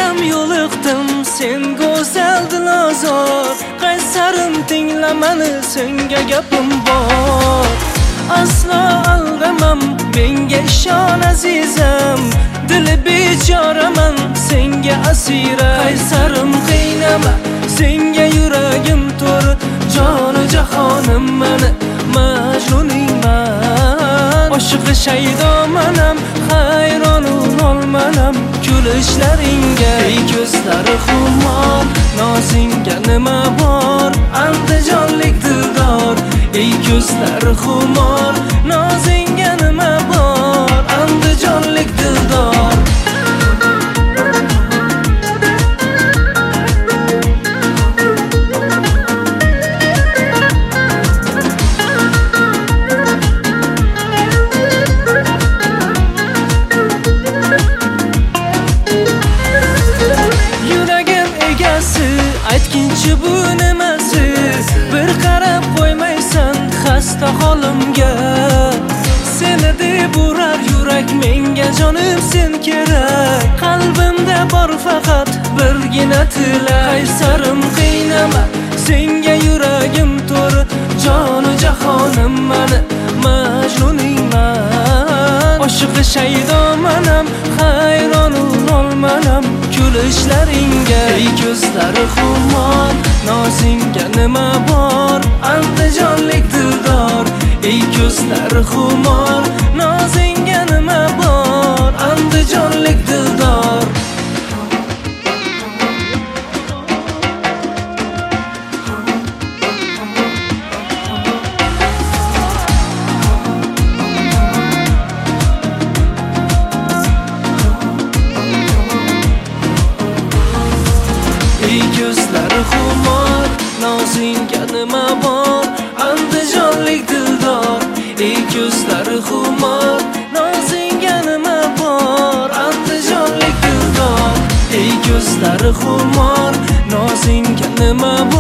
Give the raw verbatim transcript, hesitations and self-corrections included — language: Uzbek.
ham yo'liqdim sen go'zal dilozor, qaysarim tinglamani senga gapim bor. Aslo alg'amam menga ishon azizam, dili bechoraman senga asira. Qaysarim qiynama senga yuragim to'r, joni jahonim mani majnuningman. Oshiqi shaydomanam hayronu olmanam kulishlaringga. Ey ko'zlari xumor nozingga nima bor, andijonlik dildor. Ey ko'zlari xumor nozingga nima bor, andijonlik dildor. Aytkinchi bu nimasi, bir qarab qo'ymaysan xasta holimga. Seni deb urar yurak menga, jonim sen kerak. Qalbimda bor faqat birgina tilak. Qaysarim qiynama senga yuragim to'r, joni jahonim mani majnuningman. Oshiqi shaydomanam hayronu olmanam kulishlaringga. Ey ko'zlari xumor nozingga nima bor, andijonlik dildor. Ey ko'zlari xumor nozingga nima bor, andijonlik dildor. Ey ko'zlari xumor nozingga nima bor, andijonlik dildor. Ey ko'zlari xumor nozingga nima bor, andijonlik dildor. Ey ko'zlari xumor nozingga nima bor.